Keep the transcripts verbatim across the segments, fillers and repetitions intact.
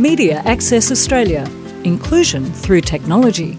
Media Access Australia. Inclusion through technology.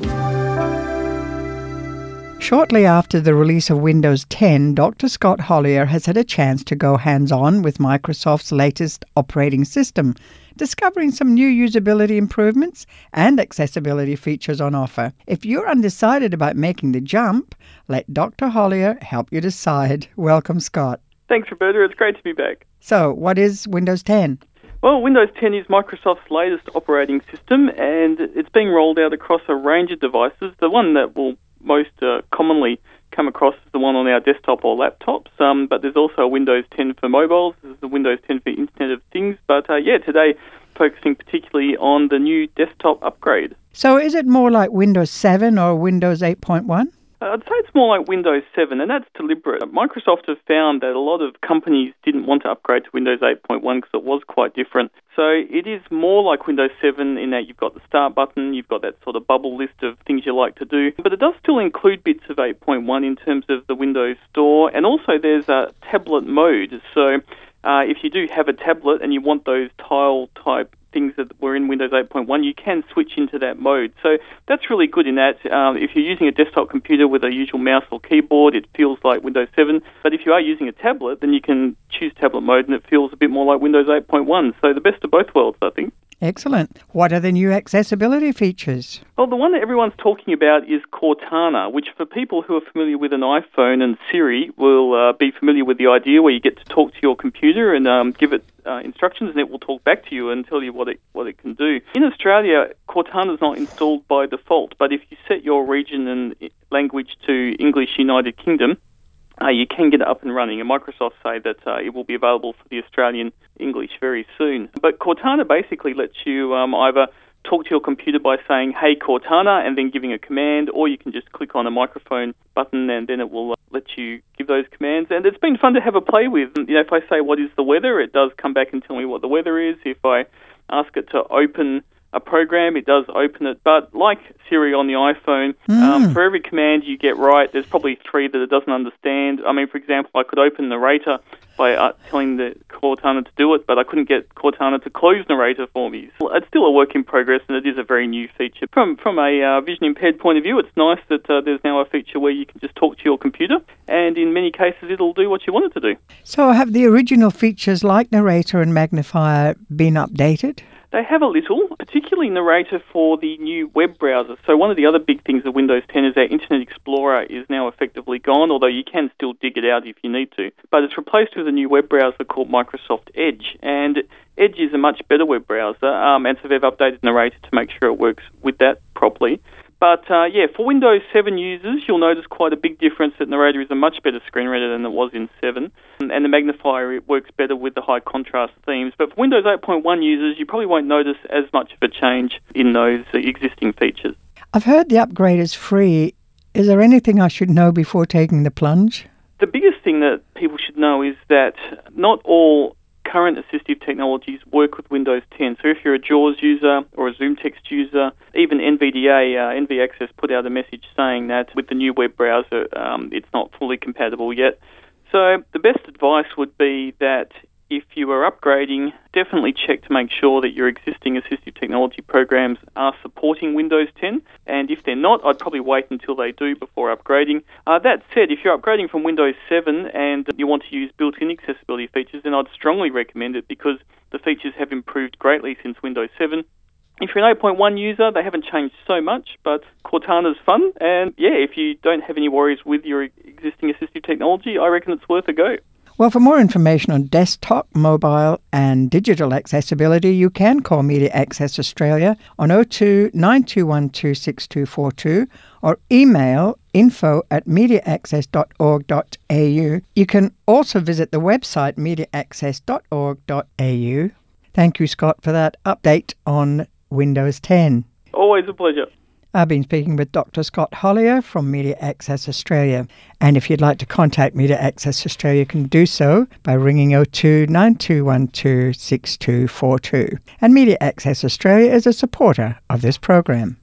Shortly after the release of Windows ten, Doctor Scott Hollier has had a chance to go hands-on with Microsoft's latest operating system, discovering some new usability improvements and accessibility features on offer. If you're undecided about making the jump, let Doctor Hollier help you decide. Welcome, Scott. Thanks, Roberta. It's great to be back. So, what is Windows ten? Well, Windows ten is Microsoft's latest operating system, and it's being rolled out across a range of devices. The one that will most uh, commonly come across is the one on our desktop or laptops, um, but there's also a Windows ten for mobiles, there's the Windows ten for Internet of Things, but uh, yeah, today focusing particularly on the new desktop upgrade. So is it more like Windows seven or Windows eight point one? Uh, I'd say it's more like Windows seven, and that's deliberate. Microsoft have found that a lot of companies didn't want to upgrade to Windows eight point one because it was quite different. So it is more like Windows seven in that you've got the Start button, you've got that sort of bubble list of things you like to do, but it does still include bits of eight point one in terms of the Windows Store, and also there's a tablet mode. So uh, if you do have a tablet and you want those tile-type things that were in Windows eight point one, you can switch into that mode. So that's really good in that. Um, if you're using a desktop computer with a usual mouse or keyboard, it feels like Windows seven. But if you are using a tablet, then you can choose tablet mode and it feels a bit more like Windows eight point one. So the best of both worlds, I think. Excellent. What are the new accessibility features? Well, the one that everyone's talking about is Cortana, which for people who are familiar with an iPhone and Siri will uh, be familiar with the idea where you get to talk to your computer and um, give it uh, instructions and it will talk back to you and tell you what it what it can do. In Australia, Cortana is not installed by default, but if you set your region and language to English United Kingdom, Uh, you can get it up and running, and Microsoft say that uh, it will be available for the Australian English very soon. But Cortana basically lets you um, either talk to your computer by saying, "Hey Cortana," and then giving a command, or you can just click on a microphone button and then it will uh, let you give those commands. And it's been fun to have a play with. You know, if I say, "What is the weather?" it does come back and tell me what the weather is. If I ask it to open a program, it does open it, but like Siri on the iPhone, mm. um, for every command you get right, there's probably three that it doesn't understand. I mean, for example, I could open Narrator by uh, telling the Cortana to do it, but I couldn't get Cortana to close Narrator for me. Well, it's still a work in progress, and it is a very new feature. From from a uh, vision-impaired point of view, it's nice that uh, there's now a feature where you can just talk to your computer, and in many cases it'll do what you want it to do. So have the original features like Narrator and Magnifier been updated? They have a little, particularly Narrator for the new web browser. So one of the other big things of Windows ten is that Internet Explorer is now effectively gone, although you can still dig it out if you need to. But it's replaced with a new web browser called Microsoft Edge. And Edge is a much better web browser, um, and so they've updated Narrator to make sure it works with that properly. But, uh, yeah, for Windows seven users, you'll notice quite a big difference that Narrator is a much better screen reader than it was in seven. And the magnifier, it works better with the high contrast themes. But for Windows eight point one users, you probably won't notice as much of a change in those existing features. I've heard the upgrade is free. Is there anything I should know before taking the plunge? The biggest thing that people should know is that not all current assistive technologies work with Windows ten. So if you're a JAWS user or a ZoomText user, even N V D A, uh, N V Access put out a message saying that with the new web browser, um, it's not fully compatible yet. So the best advice would be that if you are upgrading, definitely check to make sure that your existing assistive technology programs are supporting Windows ten. And if they're not, I'd probably wait until they do before upgrading. Uh, that said, if you're upgrading from Windows seven and you want to use built-in accessibility features, then I'd strongly recommend it because the features have improved greatly since Windows seven. If you're an eight point one user, they haven't changed so much, but Cortana's fun. And yeah, if you don't have any worries with your existing assistive technology, I reckon it's worth a go. Well, for more information on desktop, mobile and digital accessibility, you can call Media Access Australia on oh two nine two one two six two four two or email info at media access dot org dot a u. You can also visit the website media access dot org dot a u. Thank you, Scott, for that update on Windows ten. Always a pleasure. I've been speaking with Doctor Scott Hollier from Media Access Australia. And if you'd like to contact Media Access Australia, you can do so by ringing oh two nine two one two six two four two. And Media Access Australia is a supporter of this program.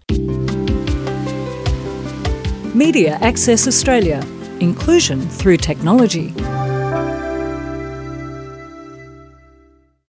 Media Access Australia. Inclusion through technology.